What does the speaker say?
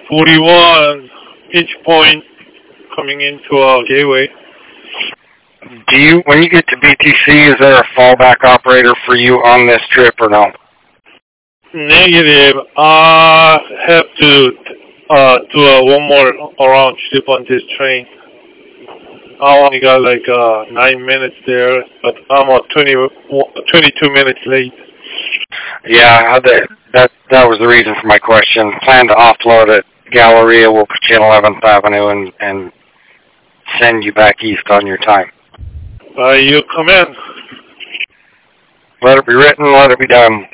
41 each point coming into our gateway. When you get to BTC, is there a fallback operator for you on this trip or no? Negative. I have to do one more around trip on this train. I only got like 9 minutes there, but I'm 22 minutes late. Yeah, that was the reason for my question. Plan to offload at Galleria. We'll put you in 11th Avenue and send you back east on your time. You come in. Let it be written, let it be done.